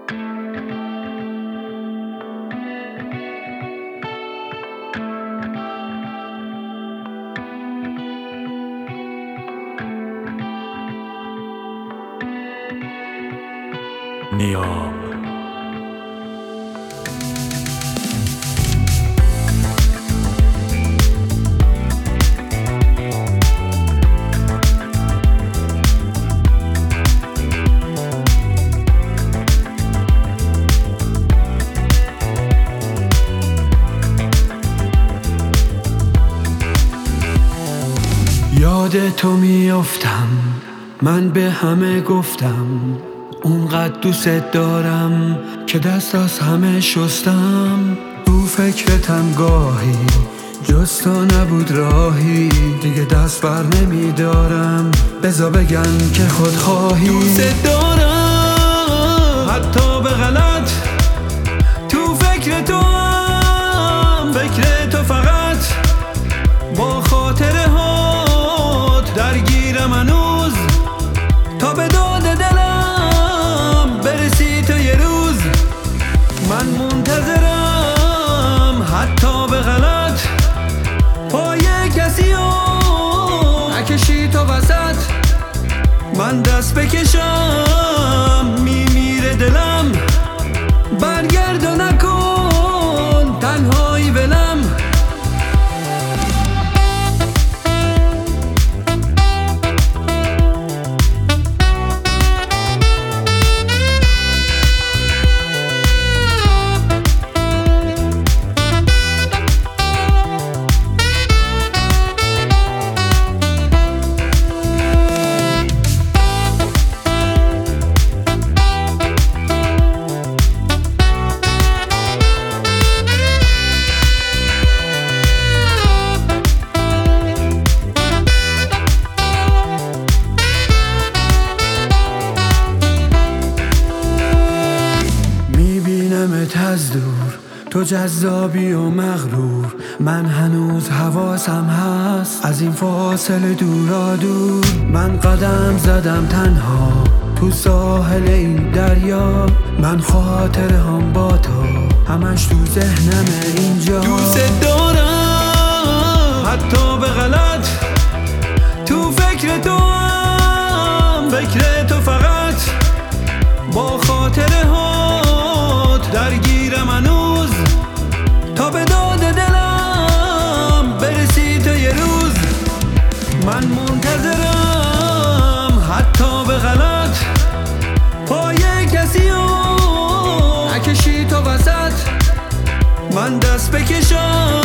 نیام یاد تو میافتم، من به همه گفتم اونقدر دوست دارم که دست از همه شستم. تو فکرتم گاهی جز تو نبود راهی، دیگه دست بر نمیدارم بذار بگن که خودخواهی. دوست دارم حتی به غلط، تو فکر تو هم فکر تو فقط، با خاطره هات درگیرم هنوز، تا به داد دلم برسی تو یه روز. من منتظرم حتی به غلط، پای کسی رو نکشی تو وسط، من دست بکشم میمیره دلم، برگرد و نکن تنهایی ولم. از دور تو جذابی و مغرور، من هنوز حواسم هست از این فاصله دورا دور. من قدم زدم تنها تو ساحل این دریا، من خاطره هم با تو همش تو ذهنمه اینجا. دوست دارم حتی به غلط، تو فکر تو هم فکر تو فقط، با خاطره هات درگیرم هنوز، تا به داد دلم برسی تو یه روز. من منتظرم حتی به غلط، پای کسی رو نکشی تو وسط، من دست بکشم